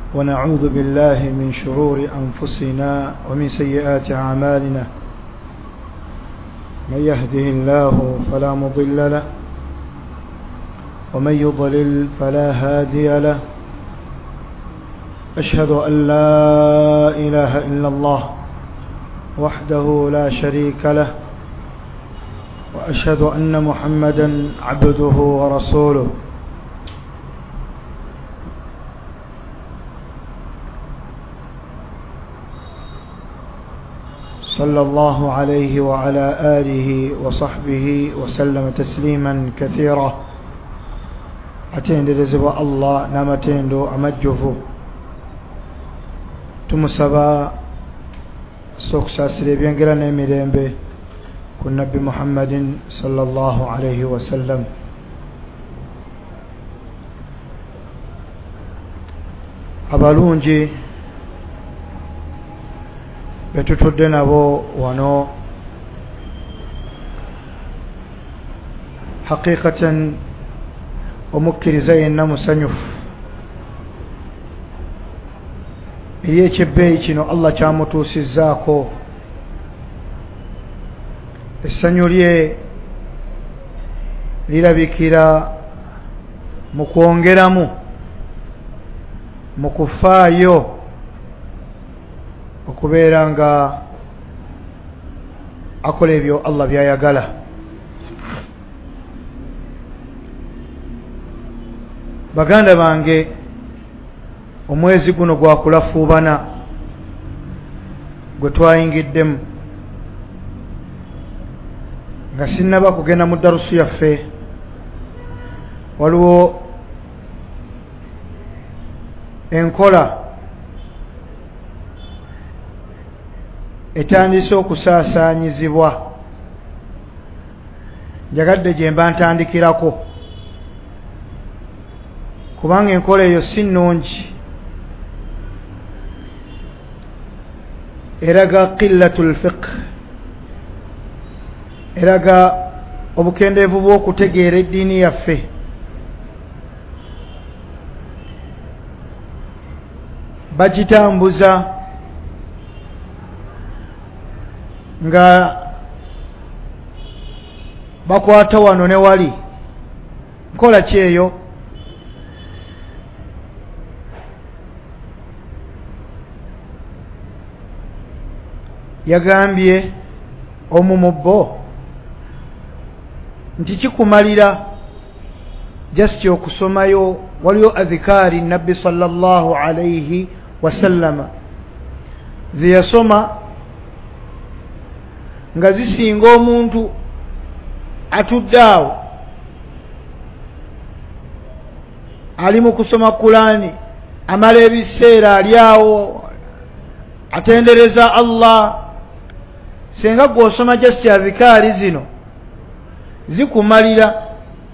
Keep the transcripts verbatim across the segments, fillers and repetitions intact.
ونعوذ بالله من شرور أنفسنا ومن سيئات أعمالنا من يهده الله فلا مضل له ومن يضلل فلا هادي له أشهد أن لا إله إلا الله وحده لا شريك له وأشهد أن محمدا عبده ورسوله صلى الله عليه وعلى آله وصحبه وسلم تسليما كثيرا أتين لرزق الله نامتين دو أمجفو تمسبا سوكسا سريبين قرن ميرين به كن نبي محمد صلى الله عليه وسلم أبالونجي betutudde nabo wano haqiqatan omukkiriza yenna musanyufu eri ekibbeeyi kino Allah kyamutuusizzaako essanyu lye lirabikira mu kwongeramu mu kufaayo okubeera nga akola ebyo Allah byayagala. Baganda bange, omwezi guno gwa kulafuubana gwe twayingiddemu nga sinnaba kugenda mu darusu yaffe, waliwo enkola etandise okusaasaanyizibwa, njagadde gye mba ntandikirako kubanga enkola eyo si nnungi, eraga qillatul fiqh, eraga obukendeevu bw'okutegeera eddiini yaffe. Bagitambuza nga bakwata wano ne wali. Nkola ki eyo? Yagambye omu mu bo nti kikumalira just okusomayo, waliyo adhikaari nabbi sallallahu alayhi wasallama ze yasoma nga zisinga omuntu atudde awo ali mu kusoma Qur'ani, amala ebiseera ali awo atendereza Allah. Senga gw'osoma just adhikaari zino zikumalira,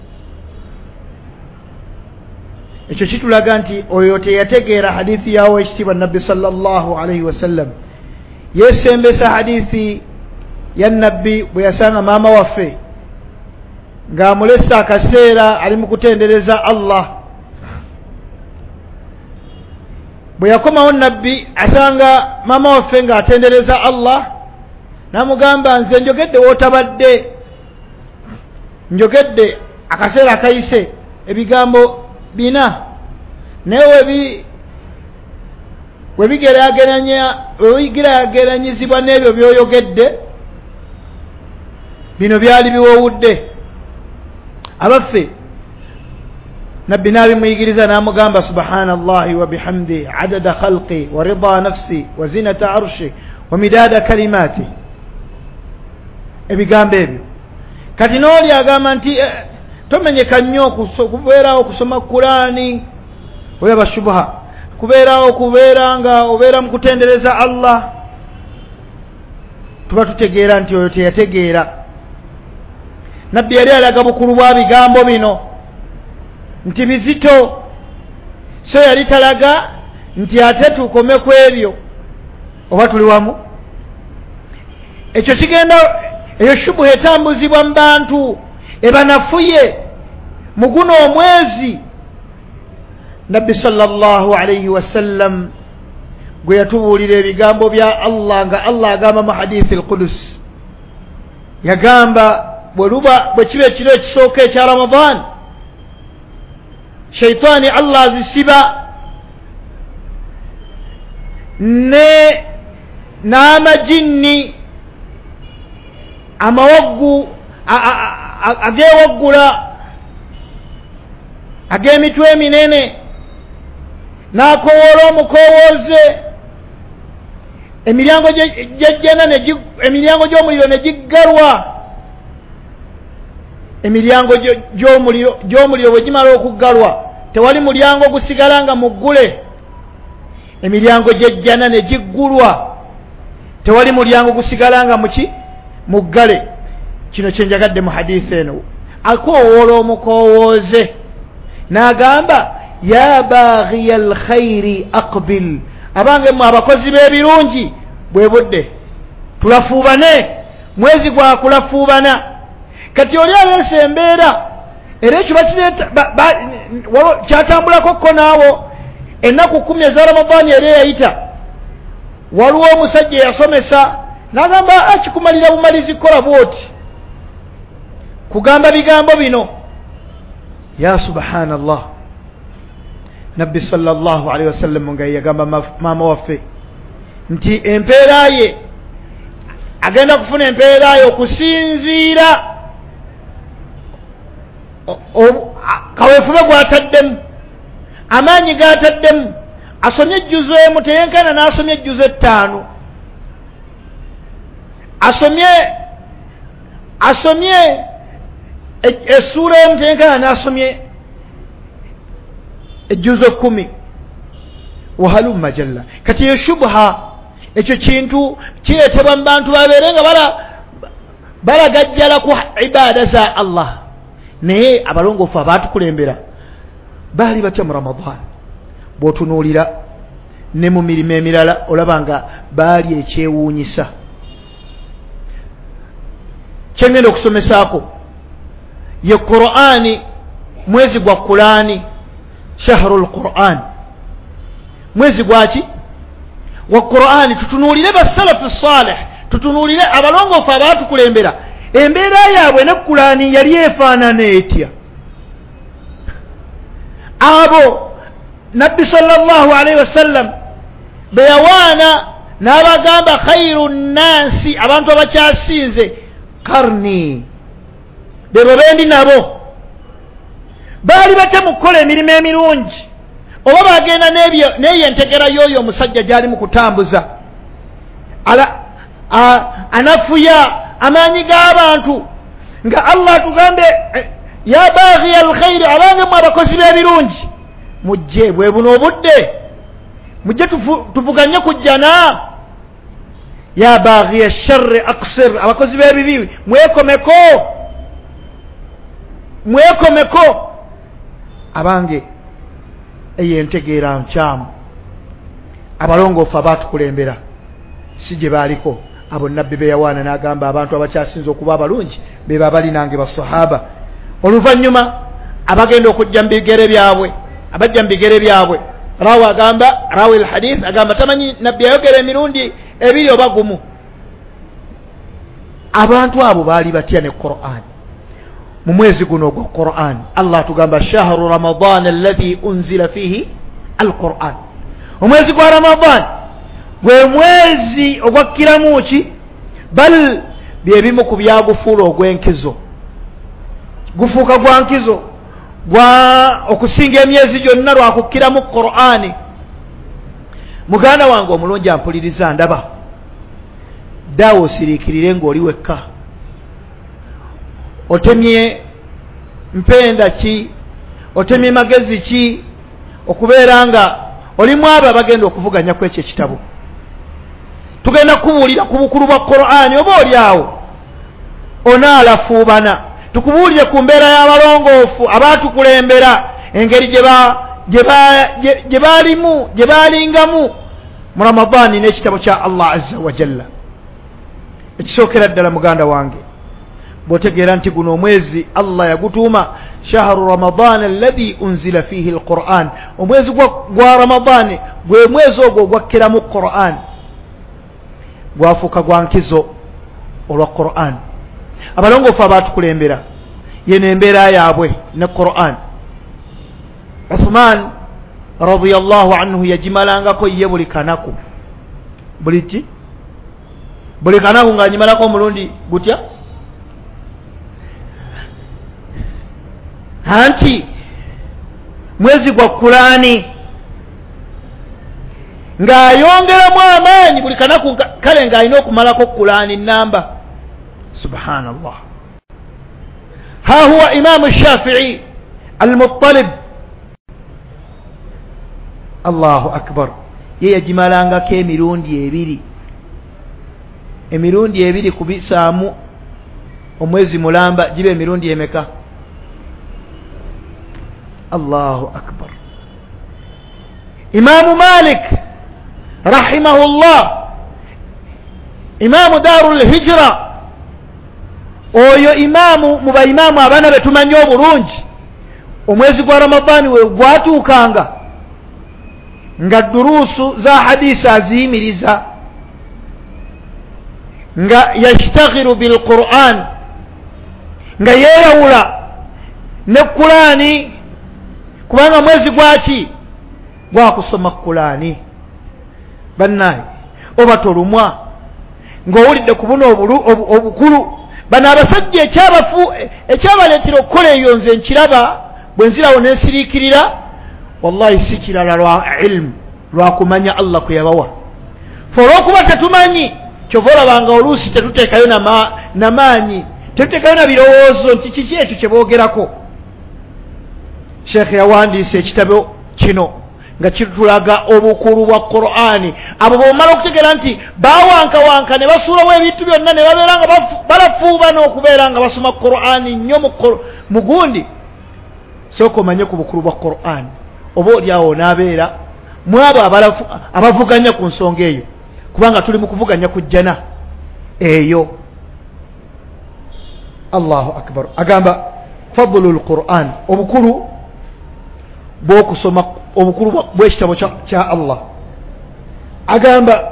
ekyo kitulaga nti oyo teyategeera hadithi yawo ekitiibwa nabbi sallallahu alayhi wasallam. Yesembesa hadithi ya nabbi bwe yasanga maama waffe ng'amulesa akaseera ali mu kutendereza Allah. Bwe yakomawo nabbi asanga maama waffe ng'atendereza Allah, n'amugamba nze njogedde wootabadde, njogedde akaseera akayise ebigambo bina, naye webi webigeraageranya webigeraageranyizibwa n'ebyo by'oyogedde bino byali biwowudde. Abaffe nabbi n'abimuyigiriza n'amugamba subhanallahi wa bihamdi adada khalqi wa rida nafsi wa zinata arshi wa midada kalimati. Ebigambo ebyo kati n'oli agamba nti eh, tomenyeka nnyo okubeerawo okusoma Qur'ani, olaba shubha, kubeerawo okubeera nga obeera mu kutendereza Allah. Tuba tutegeera nti oyo teyategeera. Nabbi yali alaga bukulu bwa bigambo bino nti bizito, so yali talaga nti ate tukome ku ebyo. Oba tuli wamu? Ekyo kigenda, eyo shubuha etambuzibwa mu bantu ebanafuye mu guno omwezi nabbi sallallahu alayhi wasallam gwe yatubuulira ebigambo bya Allah nga Allah agamba mu hadithi al-Qudus yagamba bwe luba bwe kiba ekiro ekisooka ekya Ramadan shaitani Allah azisiba ne n'amajinni amawaggu agewaggula ag'emitwe eminene n'akowoola omukowooze emiryango gy'ejjana emiryango gy'omuliro ne giggalwa emiryango gy'omuliro gy'omuliro bwe gimala okuggalwa tewali mulyango gusigala nga muggule emiryango gy'ejjana ne giggulwa tewali mulyango gusigala nga muki muggale kino kyenjagadde mu hadithi eno akowoola omukowooze n'agamba ya baghiya alkhairi aqbil abange mu abakozi b'ebirungi bwe budde tulafuubane mwezi gwa kulafuubana kati oli aleese embeera era ekyo bakireeta kyatambulako ko naawo ennaku kumi eza Ramadani era eyayita waliwo omusajja eyasomesa n'agamba akikumalira bumalizi kola bwoti kugamba bigambo bino ya subhanallah nabbi sallallahu alaihi wasallam nga yagamba maama waffe nti empeera ye agenda kufuna empeera ye okusinziira kaweefube gw'ataddemu amaanyi g'ataddemu asomye ejjuzo emu teyenkana n'asomye ejjuzo ettaano asomye asomye essuula emu teyenkana n'asomye ejjuzo kumi wahalumma jalla kati eyo shubha ekyo kintu kireetebwa mu bantu babeere nga bala balagajjala ku ibaada za Allah naye abalongoofu abaatukulembera baali batya mu Ramadan bw'otunuulira ne mu mirimu emirala olaba nga baali ekyewuunyisa kyengenda okusomesaako ye Qur'ani mwezi gwa Qur'ani shahrul Qur'an mwezi gwaki wa Qur'ani tutunuulire basalafu salih tutunuulire abalongoofu abaatukulembera embeera yaabwe ne Qur'ani yali efaanana etya abo nabbi sallallahu alaihi wasallam beyawaana n'abagamba khairu nnansi abantu abakyasinze karni bebo bendi nabo baali bate mu kukola emirimu emirungi oba bagenda n'eyo entegera y'oyo omusajja gy'ali mu kutambuza anafuya amaanyi g'abantu nga Allah tugambe ya baghiya alkhairi abange mu abakozi b'ebirungi mujje bwe buno obudde mujje tuvuganye kujjana ya baghiya sharri aqsir abakozi b'ebibi mwekomeko mwekomeko abange eyo entegeera nkyamu abalongoofu abaatukulembera si gye baaliko abo nabbi beyawaana n'agamba abantu abakyasinza okuba abalungi be babali nange basahaba oluvannyuma abagenda okujja mu bigere byabwe abajja mu bigere byabwe rawi agamba rawi alhadith agamba tamanyi nabbi ayogera emirundi ebiri oba gumu abantu abo baali batya ne Qur'an mu mwezi guno ogwa Qur'an Allah tugamba shahru ramadan alladhi unzila fihi alquran omwezi gwa Ramadan gwe mwezi ogwakkiramu ki bal byebimu ku byagufuula ogw'enkizo gufuuka gwa nkizo gwa okusinga emyezi gyonna lwakukkiramu Qur'ani muganda wange omulungi ampuliriza ndaba daawo osiriikirire ng'oli wekka otemye mpenda ki otemye magezi ki okubeera nga olimu abo abagenda okuvuganya ku ekyo ekitabo tugenda kubuulira ku bukulu bwa Qur'ani oba oli awo onaalafuubana tukubuulire ku mbeera y'abalongoofu abaatukulembera engeri gye baalimu gye baalingamu mu Ramadaani n'ekitabo kya Allah azza wa jalla ekisookera ddala muganda wange botegeera nti guno omwezi Allah yagutuuma shahru ramadan alladhi unzila fihi alquran, omwezi gwa Ramadani gwe mwezi ogwo gwakkiramu Quran, gwafuuka gwa nkizo olwa Quran. Abalongoofu abaatukulembera yeno embeera yaabwe ne Quran. Uthman radiyallahu anhu yajimalangako ye buli kanaku, buli ki buli kanaku ng'agimalako omulundi gutya, anti mwezi gwa Qurani ng'ayongeramu amaanyi buli kanaku kale ng'alina okumalako Qurani namba. Subhanallah. Ha huwa Imam Shafi'i al-Muttalib, Allahu akbar, ye yagimalangako emirundi ebiri, emirundi ebiri kubisaamu omwezi mulamba gibe emirundi emeka? Allahu akbar. Imaamu Malik rahimahullah, imaamu Darul Hijra, oyo imaamu mu baimaamu abaana be tumanyi obulungi, omwezi gwa Ramadani we gwatuukanga nga duruusu za hadisi aziyimiriza, nga yashtaghiru bil Qur'an, nga yeeyawula ne Qur'ani, kubanga mwezi gwaki gwa kusoma Qur'ani. Bannaye oba tolumwa ng'owulidde ku buno obukulu bano abasajja ekyabafu ekyabaleetera okukola eyo nze nkiraba bwe nzirawo n'ensiriikirira, wallahi si kirala lwa ilmu, lwa kumanya Allah kwe yabawa. Fe olw'okuba tetumanyi kyova olabanga oluusi tetuteekayo namaanyi, tetuteekayo na birowoozo nti kiki ekyo kye boogerako. Sheekh yawandiise ekitabo kino nga kitulaga obukulu bwa Qur'ani. Abo bw'omala okutegeera nti baawankawanka ne basuulawo ebintu byonna ne babeera nga balafuuba n'okubeera nga basoma Qur'ani nnyo mu gundi, sooka omanye ku bukulu bwa Qur'ani. Oba oliawo n'abeera mu abo abavuganya ku nsonga eyo, kubanga tuli mu kuvuganya ku jjana eyo. Allahu akbar. Agamba fadlul Qur'an, obukulu bw'okusoma, obukulu bw'ekitabo kya Allah. Agamba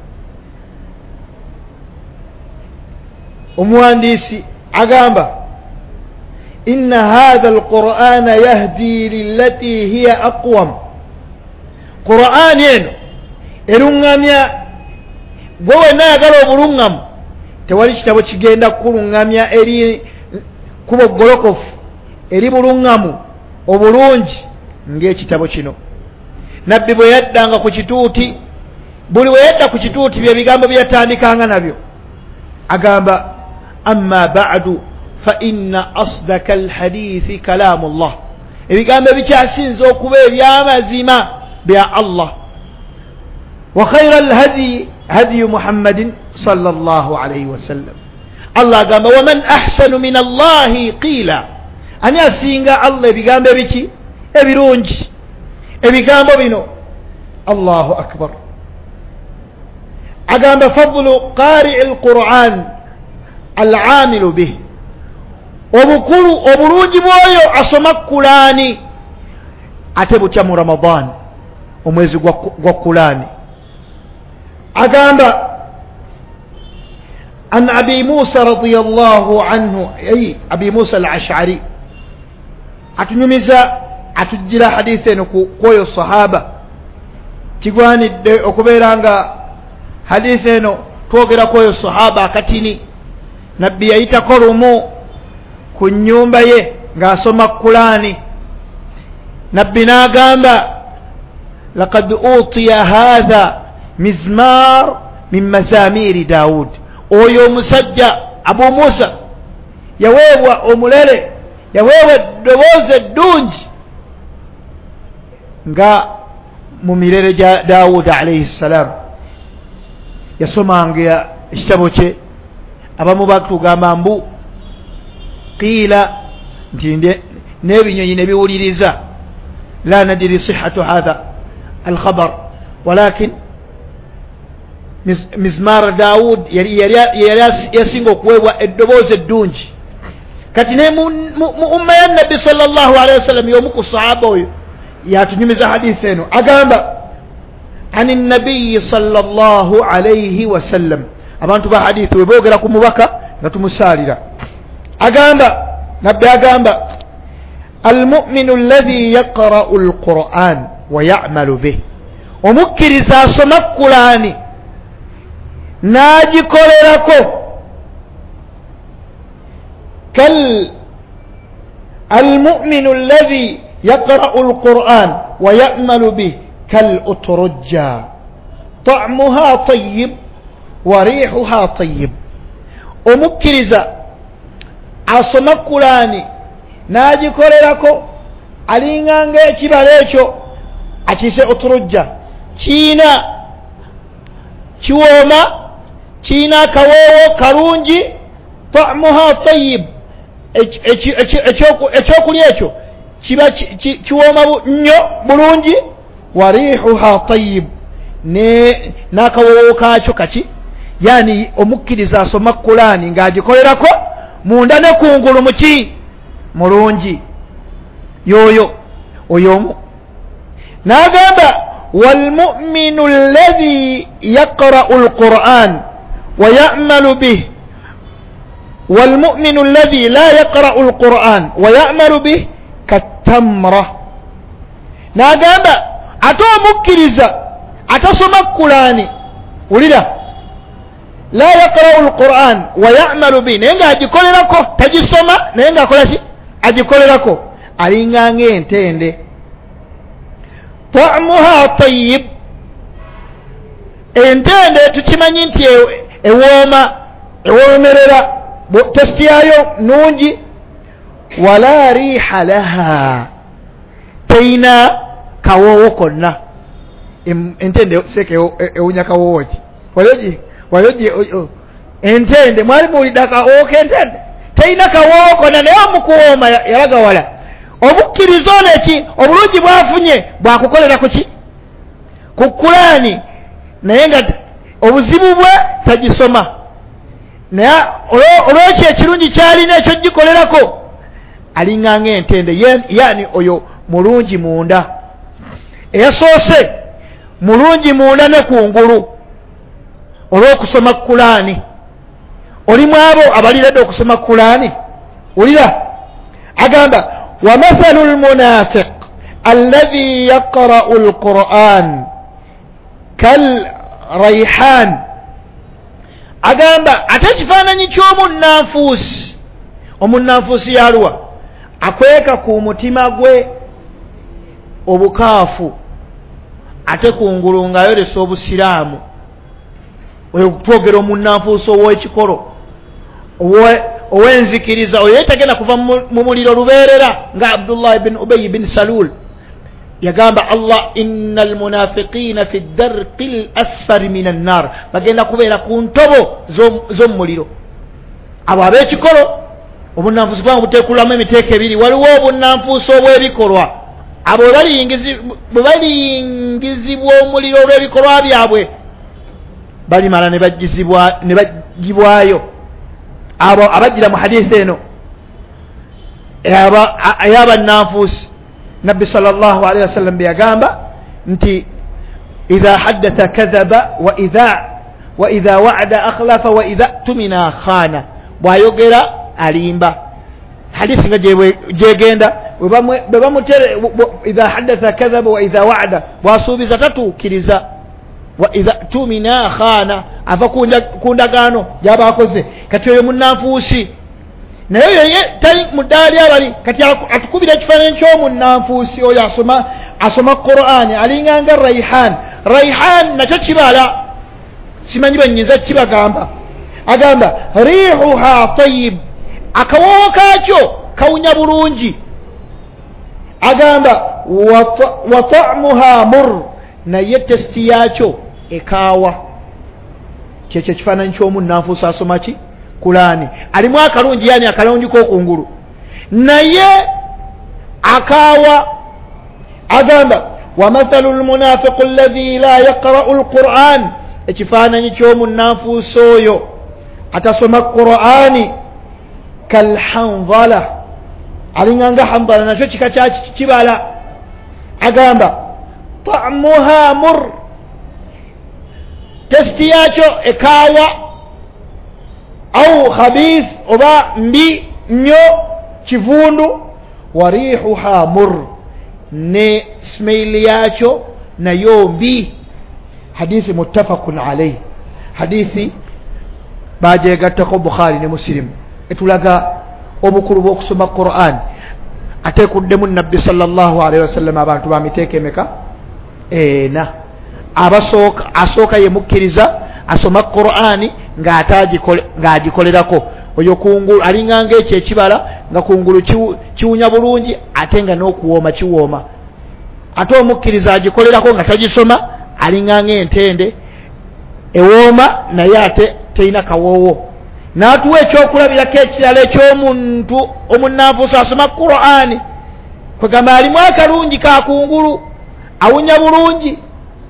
omuwandiisi agamba inna hadha alqur'ana yahdi lillati hiya aqwam. Qur'ani eno erungamya gwe wenna ayagala obulungamu, tewali kitabo kigenda kulungamya eri kuba ogolokofu eri bulungamu obulungi ng'ekitabo kino. Nabbi bwe yaddanga ku kituuti, buli we yadda ku kituuti bye bigambo bye yatandikanga nabyo. Agamba amma ba'du fa inna asdaka alhadithi kalamullah, ebigambo ebikyasinze okuba eby'amazima bya Allah. Wa khayra alhadi hadi Muhammadin sallallahu alayhi wa sallam. Allah agamba wa man ahsanu min Allahi qila, ani asinga Allah ebigambo ebiki ebirungi, ebigambo bino. Allahu akbar. Agamba fadlu qari'i alquran al'amilu bih, obukulu obulungi bw'oyo asoma Qur'ani ate bukya mu Ramadan, omwezi gwa Qur'ani. Agamba an Abi Musa radiyallahu anhu, ay Abi Musa al-Ash'ari, atunyumiza atujjira hadithi eno kwoyo sahaba. Kigwanidde okubeera nga hadithi eno twogera kwoyo sahaba akatini. Nabbi yayitako lumu ku nnyumba ye ng'asoma Qur'ani. Nabbi n'agamba laqad utiya hadha mizmar min mazamiri Daud. Oyo omusajja Abu Musa yaweebwa omulere, yaweebwa eddoboozi eddungi nga mu mirere gya Daud alayhi salam. Yasomanga ekitabo kye, abamu batugamba mbu qiila nti n'ebinyonyi ne biwuliriza. La nadiri sihhatu hadha alkhabar, walakin mizmar Daud yali yasinga okuweebwa eddoboozi eddungi kati ne mu umma ya nabbi sallallahu alayhi wasallam yomu ku sahaba oyo yatunyumiza hadithi eno agamba ani nabiyyi sallallahu alayhi wasallam abantu ba hadithi we boogera ku mubaka nga tumusalira agamba nabbi agamba almu'minu alladhi yaqra'u alquran wa ya'malu bih omukkiriza asoma Qur'ani n'agikolerako kal almu'minu alladhi yaqra'u alquran wa ya'malu bih kal uturujja ta'muha tayyib wa rihuha tayyib omukkiriza asoma Qur'ani n'agikolerako alinganga ekibala ekyo akise uturujja kiina kiwooma kiina akawoowo kalungi ta'muha tayyib ekyokulya ekyo kiba kiwooma nnyo bulungi wa rihuha tayyib n'akawoowo kaakyo kaki yani omukkiriza asoma Qur'ani ng'agikolerako munda ne kungulu muki mulungi yoyo oyomu n'agamba walmu'minu alladhi yaqra'u alquran wa ya'malu bih walmu'minu alladhi la yaqra'u alquran wa ya'malu bih katamra n'agamba ate omukkiriza atasoma Qur'ani ulira la yaqra'u alquran wa ya'malu bih naye ng'agikolerako tagisoma naye ng'akola ki agikolerako alinganga entende ta'muha tayyib entende tukimanyi nti ewooma ewoomerera testi yayo nungi wala riha laha teina kawoowo konna entende seke ewunya kawoowo ki waloji waloji entende mwali muwulidde akawoowo k'entende teina kawoowo konna naye omukuwooma yalaga wala obukkiriza ono eki obulungi bwafunye bwakukolera ku ki ku Qur'ani naye nga obuzibu bwe tagisoma naye olwekyo ekirungi kyalina ekyo gikolerako alinganga entende yani oyo mulungi munda eyasoose mulungi munda ne kungulu olw'okusoma Qur'ani olimu abo abaliredde okusoma Qur'ani ulira agamba ومثل المنافق الذي يقرأ القرآن كالريحان agamba ate kifaananyi ky'omunnanfuusi omunnanfuusi yaluwa akweka ku mutima gwe obukaafu ate kungulu ng'ayolesa obusiraamu twogera omunnanfuusi ow'ekikolo owenzikiriza oyo yetagenda kuva mu muliro lubeerera nga Abdullah ibn Ubay ibn Salul yagamba Allah innal munafiqina fi darqil asfari minan nar bagenda kubeera ku ntobo z'omuliro abo ab'ekikolo obunnanfuusi bwangu buteekulamu emiteeko ebiri waliwo obunnanfuusi obw'ebikolwa abo bwe baliyingizibwa omuliro olw'ebikolwa byabwe balimala ne bagibwayo abo abajira mu hadithi eno eyaba nanfuusi nabbi sallallahu alayhi wasallam byagamba nti idha haddatha kadhaba wa idha wa idha wa'ada akhlafa wa idha tumina khana bwayogera alimba hadithi nga jegenda bwe bamutere idha haddatha kadhaba wa idha wa'ada bwasuubiza tatuukiriza wa idha tumina khana ava kundagano jaba akoze kati oyo munnanfuusi naye yeye tali mudaali abali kati atukubira ekifaananyi ky'omunnanfuusi oyo asoma asoma Qur'ani alinganga rayhan rayhan nakyo kibala simanyi banyiza kibagamba agamba rihuha tayyib akawoowo kaakyo kawunya bulungi agamba wa ta'muha mur naye testi yaakyo ekaawa kyekyo kifaananyi ky'omunnanfuusi asoma ki Qur'ani alimu akalungi yani akalungi k'okungulu naye akaawa agamba wa mathalu almunafiqu alladhi la yaqra'u alquran ekifaananyi ky'omunnanfuusi oyo atasoma Qur'ani kalhanzala alinganga hanzala nacho kika kya kibala agamba ta'muha mur testi yacho ekawa au khabith oba mbi nyo kivundu warihuha mur ne smell yacho nayo mbi hadithi muttafaqun alayhi hadithi baje gattako Bukhari ne Muslim etulaga obukulu bw'okusoma Qur'an ate kuddemu nabbi sallallahu alayhi wasallam abantu bamiteeke meka ena abasoka asoka ye mukkiriza asoma Qur'ani nga atajikole nga agikolerako oyo kungulu alinganga ekyo ekibala nga kungulu kiwunya bulungi ate nga n'okuwooma kiwooma ate omukkiriza agikolerako nga tagisoma alinganga entende ewooma naye ate teina kawoowo n'atuwa ekyokulabirako ekirala eky'omuntu omunnanfuusi asoma Qur'ani kwegamba alimu akalungi ka kungulu awunya bulungi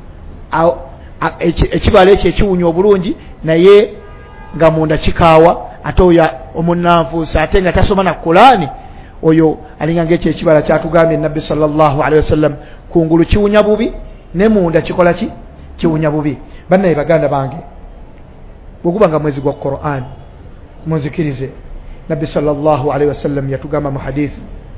ekibala ekyo ekiwunya obulungi naye nga munda kikaawa ate oyo omunnanfuusi ate nga tasoma na Qur'ani oyo alinganga ekyo ekibala kyatugambye nabbi sallallahu alaihi wasallam kungulu kiwunya bubi ne munda kikola ki kiwunya bubi. Bannaye baganda bange bw'ogubanga mwezi gwa Qur'an muzikirize nabbi sallallahu alaihi wasallam yatugamba mu hadith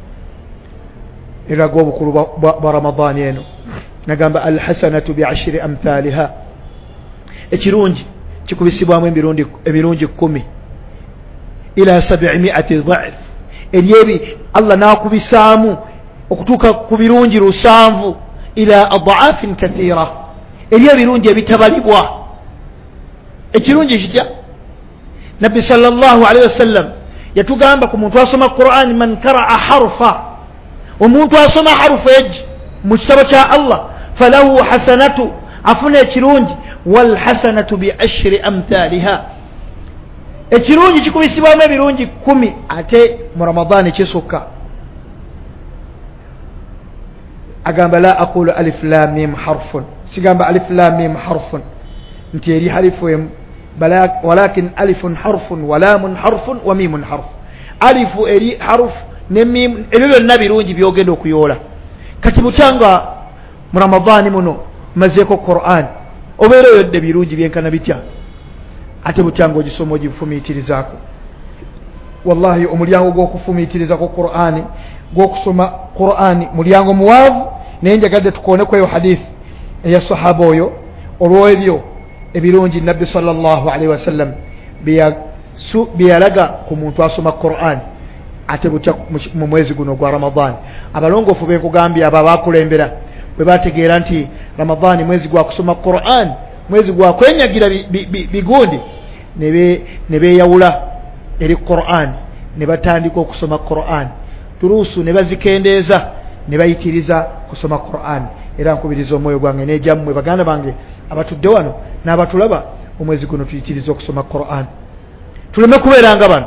eraga obukulu bwa Ramadan eno nagamba alhasanatu bi'ashri amthaliha ekirungi kikubisibwamu emirundi emirundi kumi ila sab'imi'ati dha'f eryebi Allah nakubisaamu okutuuka ku birungi lusanvu ila adha'afin kathira eriyo ebirungi ebitabalibwa ekirungi kitya nabbi sallallahu alaihi wasallam yatugamba ku muntu asoma Qur'an man qara'a harfa omuntu asoma harufu eji mu kitabo kya Allah falahu hasanatu afuna ekirungi wal hasanatu bi ashri amthaliha ekirungi kikubisibwamu ebirungi kumi ate mu Ramadan kisukka agamba la aqulu alif lam mim harfun sigamba alif lam mim harfun nti eri harifu bala walakin alifun harfun wa lamun harfun wa mimun harf alifu eri harf ne mim ebyo nabirungi byogenda okuyola kati butanga mu Ramadan muno mazeko Qur'an obere yodde birungi byenkana bitya ate butanga ogisomo gifumiitirizako wallahi omulyango gw'okufumiitiriza ko Qur'ani gw'okusoma Qur'ani mulyango muwavu naye njagadde tukone kweyo hadith eya sahaba oyo olw'ebyo ebirungi nabbi sallallahu alaihi wasallam biyalaga ku muntu asoma Qur'an ate butya mu mwezi guno gwa Ramadan abalongofu beekugambye aba bakulembera bwe bategeera nti Ramadan mwezi gwa kusoma Qur'an mwezi gwa kwenyagira bigundi ne beeyawula eri Qur'an ne batandika okusoma Qur'an turusu ne bazikendeeza ne bayitiriza kusoma Qur'an era nkubiriza omwoyo gwange n'ejammwe baganda bange abatudde wano n'abatulaba omwezi guno tuyitiriza okusoma Qur'an tuleme kubeeranga bano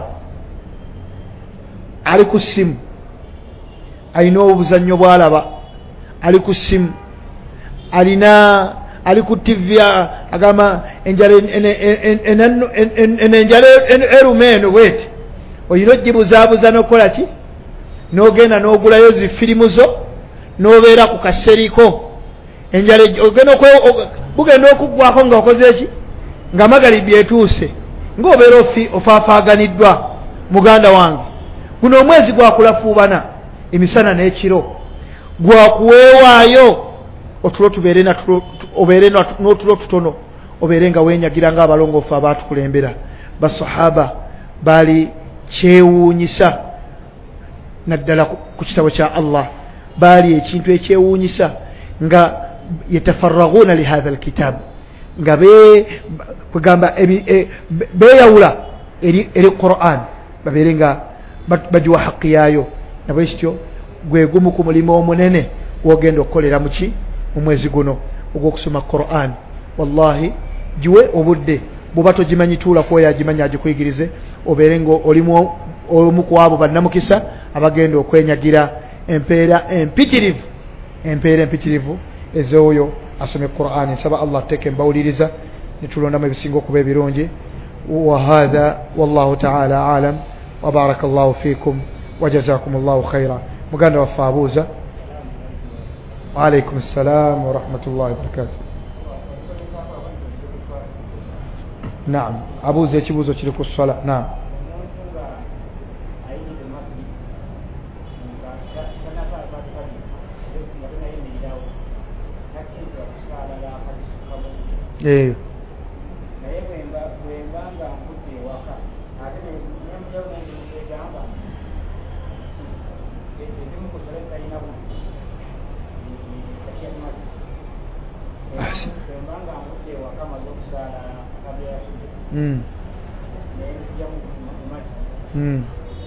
ali ku ssimu alina obuzannyo bw'alaba ali ku ssimu alina ali ku T V agamba enjala enenjala erumeno bweti oyina ogibuzaabuza n'okola ki n'ogenda n'ogulayo zifirimu zo n'obeera ku kaseriko enjala ogenda bugenda okuggwako nga okoze eki nga magalibi etuuse ng'obeera ofaafaaganiddwa muganda wange guno omwezi gwakulafuubana emisana n'ekiro gwakuweewaayo otulo tubeere obeere n'otulo tutono obeere nga weenyagira ng'abalongoofu abaatukulembera basahaba baali kyewuunyisa naddala ku kitabo kya Allah baali ekintu ekyewuunyisa nga yatafaraghuuna lihadha alkitab nga kugamba beeyawula eri Qur'an babeere nga bagiwa haqqi yaayo nabwe kityo gwe gumu ku mulimu omunene gw'ogenda okukolera muki mu mwezi guno ogw'okusoma Qur'an wallahi giwe obudde bw'oba togimanyi tuula kwoyo agimanyi agikuyigirize obeere nga olimu olumu ku abo bannamukisa abagenda okwenyagira empeera empitirivu empeera empitirivu ez'oyo asome Qur'an nsaba Allah tuteeke mbawuliriza ne tulondamu ebisinga okuba ebirungi wa hadha wallahu ta'ala alam wa barakallahu fikum wa jazakumullahu khaira. Muganda wa Fabuza. Wa alaykum assalam wa rahmatullahi wa barakatuh. Naam, abuze ekibuzo kiri ku swala. Naam. Eh. Mm. Mm.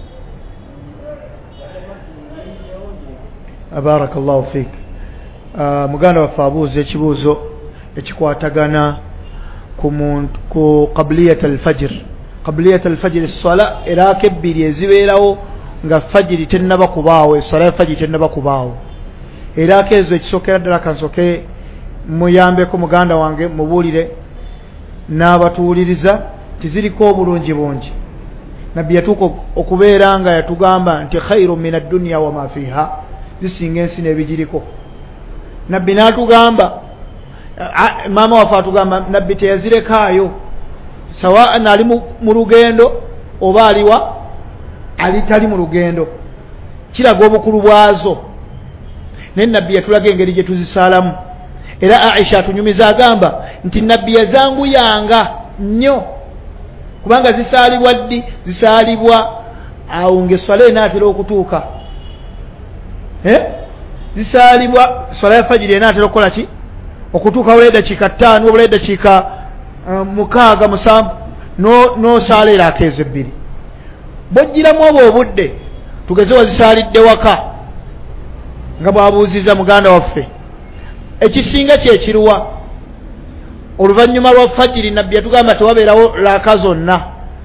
Barakallahu fik. Uh, muganda wa Fabuze ekibuzo ekikwatagana ku ku qabliyat al-fajr. Qabliyat al-fajr as-sala era kebbiri ezibeerawo nga fajiri tennaba kubaawo, essala ya fajiri tennaba kubaawo. Era kezo ekisokera ddala kansoke muyambeko muganda wange mubuulire n'abatuuliriza tiziriko obulungi bungi. Nabbi yatuuka okubeera nga yatugamba nti khairu min ad-dunya wa ma fiha, zisinga ensi n'ebigiriko. Nabbi n'atugamba, maama waffe atugamba nabbi teyazirekayo sawa'an ali mu lugendo oba aliwa ali tali mu lugendo, kiraga obukulu bwazo. Naye nabbi yatulaga engeri gye tuzisaalamu. Era Aisha atunyumiza agamba nti nabbi yazanguyanga nnyo kubanga zisaalibwa ddi, zisaalibwa awo ng'esswala enaatera okutuuka. Eh? Zisaalibwa swala ya fajiri enaatera okukola ki? Okutuuka wala eddakiika ttaano wala eddakiika um, mukaaga musanvu n'osaala era akeezo ebbiri. Bw'ojjiramu obwo obudde tugeze wazisaalidde waka nga bw'abuuziza muganda waffe. Ekisinga kye kiruwa? Oluvannyuma lwa fajiri nabbi yatugamba tewabeerawo laaka zonna.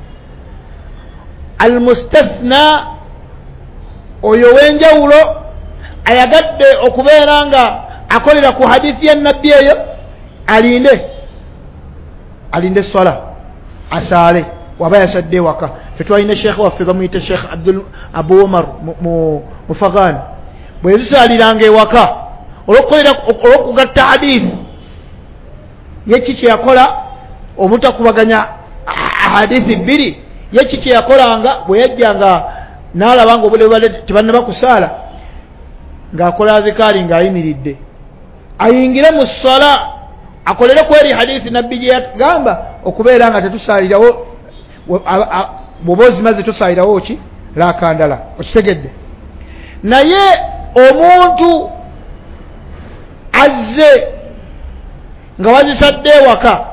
Almustathna oyo w'enjawulo ayagadde okubeera nga akolera ku hadithi ya nabbi eyo alinde alinde swala asaale waba yasadde waka. Fe twalina sheekh waffe bamuyita Sheekh Abdul Abu Omar Mufaghan bwe zisaaliranga ewaka olwokukolera olwokugatta hadithi yeki kye yakola omutakubaganya hadithi bbiri. Yeki kye yakolanga bwe yajjanga n'alaba nga obule tebannaba kusaala ng'akola azikaali ng'ayimiridde ayingire mu ssala akolere ku eri hadithi nabbi gye yagamba okubeera nga tetusaalirawo bw'oba ozimaze tosaalirawo ki laakandala. Okitegedde? Naye omuntu azze nga wazisadde ewaka,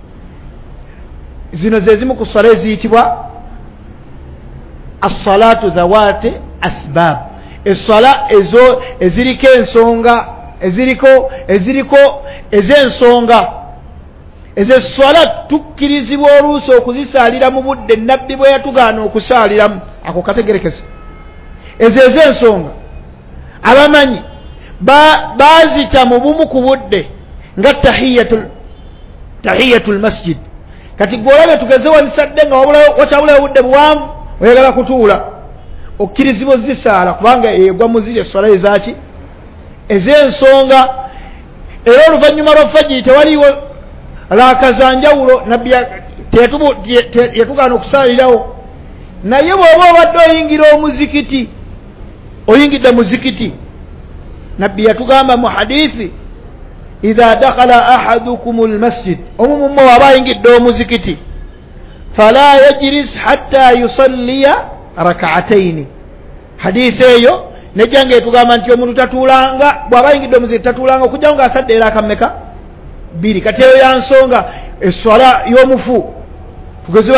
zino ze zimu ku ssala eziyitibwa as-salatu zawati asbab, essala ezo eziriko ensonga eziriko eziriko ez'ensonga. Ezo essala tukkirizibwa oluusi okuzisaalira mu budde nabbi bwe yatugaana okusaaliramu. Ako kategerekese. Ezo ez'ensonga abamanyi baazita mu bumu ku budde nga tahiyatul tahiyatul masjid. Kati gw'olabe tugeze wazisadde nga wakyabulayo obudde buwanvu oyagala kutuula, okkirizibwa zisaala kubanga egwa mu ziri essala ezaki ez'ensonga. Era oluvannyuma lwa fajiri tewaliwo laaka za njawulo nabbi yatugaana okusaalirawo. Naye bw'oba obadde oyingira omuzikiti, oyingidde muzikiti, nabbi yatugamba mu hadithi idha dakhala ahadukum almasjid, omu mumwe waba ayingidde omuzikiti, fala yajlis hatta yusalliya rak'ataini. Hadithi eyo nejjanga etugamba nti omuntu tatuulanga bw'aba ayingidde omuzikiti tatuulanga okujjawo ng'asadde era akammeka bbiri. Kati eyo ya nsonga esswala y'omufu tugeze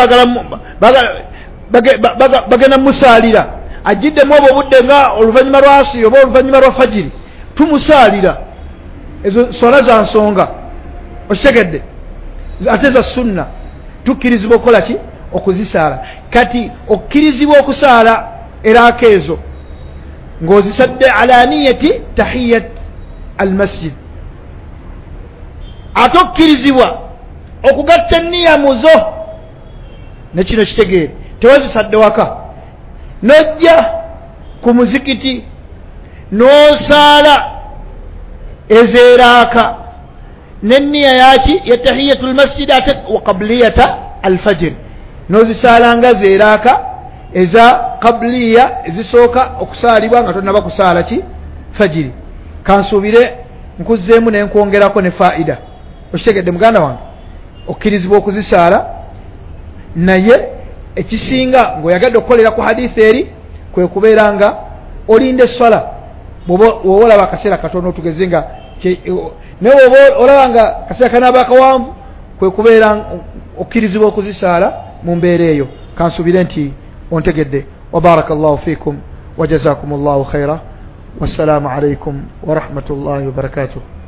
bagenda musaalira ajiddemu obwo obudde nga oluvannyuma lwa asiri oba oluvannyuma lwa fajiri tumusaalira. Ezo swala za nsonga. Okitegedde? Ate za sunna tukkirizibwa okukola ki? Okuzisaala. Kati okkirizibwa okusaala eraaka ezo ng'ozisadde ala niyati tahiyat almasjid. Ate okkirizibwa okugatta enniya muzo ne kino kitegeere tewazisadde waka nojja ku muzikiti n'osaala ezeeraaka n'enniya yaki ya tahiyatul masjid ate wa qabliyata alfajr n'ozisaalanga zeeraaka eza qabliya ezisooka okusaalibwa nga tonnaba kusaala ki fajiri. Kansuubire nkuzzeemu ne nkwongerako ne faida. Okitegedde muganda wange, okkirizibwa okuzisaala, naye ekisinga ng'oyagadde okukolera ku hadithi eri kwe kubeera nga olinda esswala bw'oba olaba akaseera katono otugeze nga naye bw'oba olaba nga kaseera kanaaba akawanvu kwe kubeera okkirizibwa okuzisaala mu mbeera eyo. Kansuubire nti ontegedde. Wa barakallahu fiikum wa jazakumullahu khaira. Wassalamu alaikum wa rahmatullahi wa barakatuh.